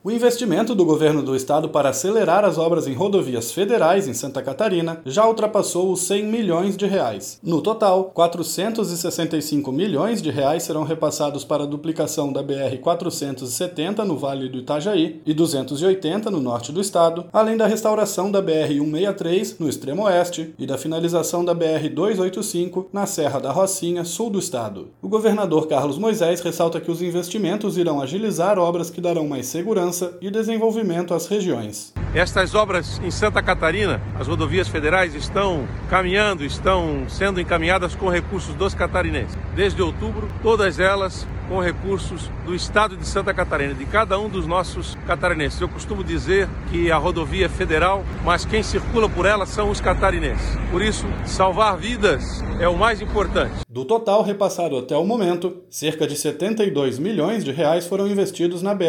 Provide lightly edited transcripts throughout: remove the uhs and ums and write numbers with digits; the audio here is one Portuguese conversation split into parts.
O investimento do governo do estado para acelerar as obras em rodovias federais em Santa Catarina já ultrapassou os 100 milhões de reais. No total, 465 milhões de reais serão repassados para a duplicação da BR-470 no Vale do Itajaí e 280 no norte do estado, além da restauração da BR-163 no extremo oeste e da finalização da BR-285 na Serra da Rocinha, sul do estado. O governador Carlos Moisés ressalta que os investimentos irão agilizar obras que darão mais segurança e desenvolvimento às regiões. Estas obras em Santa Catarina, as rodovias federais estão caminhando, estão sendo encaminhadas com recursos dos catarinenses. Desde outubro, todas elas com recursos do estado de Santa Catarina, de cada um dos nossos catarinenses. Eu costumo dizer que a rodovia é federal, mas quem circula por ela são os catarinenses. Por isso, salvar vidas é o mais importante. Do total repassado até o momento, cerca de 72 milhões de reais foram investidos na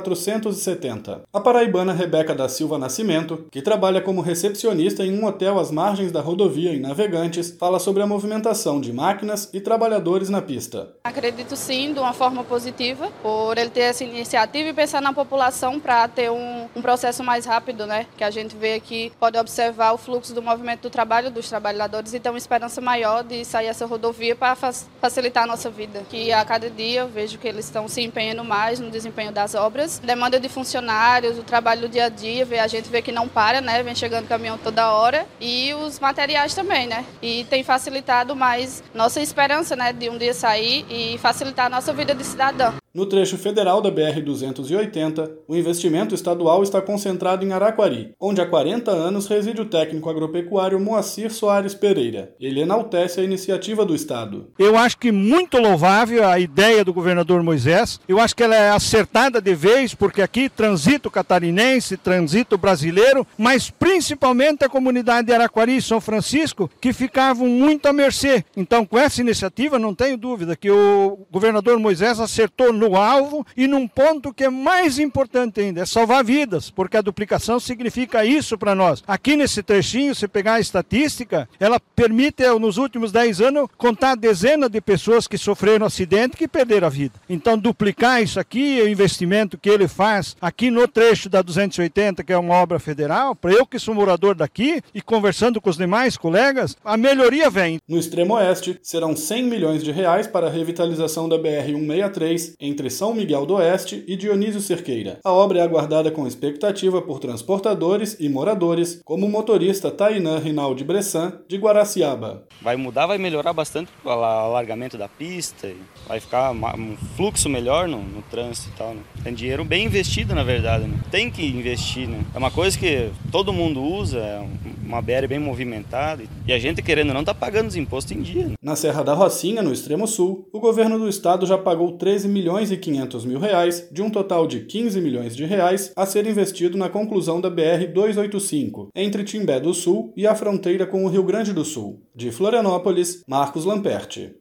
BR-470. A paraibana Rebeca da Silva Nascimento, que trabalha como recepcionista em um hotel às margens da rodovia em Navegantes, fala sobre a movimentação de máquinas e trabalhadores na pista. Acredito sim, de uma forma positiva, por ele ter essa iniciativa e pensar na população para ter um processo mais rápido, né? Que a gente vê aqui, pode observar o fluxo do movimento do trabalho dos trabalhadores e ter uma esperança maior de sair essa rodovia para facilitar a nossa vida. Que a cada dia eu vejo que eles estão se empenhando mais no desempenho das obras. Demanda de funcionários, o trabalho do dia a dia, a gente vê que não para, né? Vem chegando caminhão toda hora e os materiais também, né? E tem facilitado mais nossa esperança, né? De um dia sair e facilitar a nossa vida de cidadão. No trecho federal da BR-280, o investimento estadual está concentrado em Araquari, onde há 40 anos reside o técnico agropecuário Moacir Soares Pereira. Ele enaltece a iniciativa do estado. Eu acho que muito louvável a ideia do governador Moisés. Eu acho que ela é acertada de vez, porque aqui transita o catarinense, transita o brasileiro, mas principalmente a comunidade de Araquari e São Francisco, que ficavam muito à mercê. Então, com essa iniciativa, não tenho dúvida que o governador Moisés acertou no alvo e num ponto que é mais importante ainda, é salvar vidas, porque a duplicação significa isso para nós. Aqui nesse trechinho, se pegar a estatística, ela permite, nos últimos 10 anos, contar dezenas de pessoas que sofreram acidente e que perderam a vida. Então, duplicar isso aqui, o investimento que ele faz aqui no trecho da 280, que é uma obra federal, para eu que sou morador daqui e conversando com os demais colegas, a melhoria vem. No extremo oeste, serão 100 milhões de reais para a revitalização da BR-163 entre São Miguel do Oeste e Dionísio Cerqueira. A obra é aguardada com expectativa por transportadores e moradores, como o motorista Tainã Rinaldi Bressan, de Guaraciaba. Vai mudar, vai melhorar bastante o alargamento da pista, vai ficar um fluxo melhor no trânsito e tal, né? Tem dinheiro bem investido, na verdade, né? Tem que investir, né? É uma coisa que todo mundo usa, é uma BR bem movimentada e a gente, querendo ou não, tá pagando os impostos em dia, né? Na Serra da Rocinha, no extremo sul, o governo do estado já pagou 13 milhões e 500 mil reais, de um total de 15 milhões de reais, a ser investido na conclusão da BR-285, entre Timbé do Sul e a fronteira com o Rio Grande do Sul. De Florianópolis, Marcos Lamperti.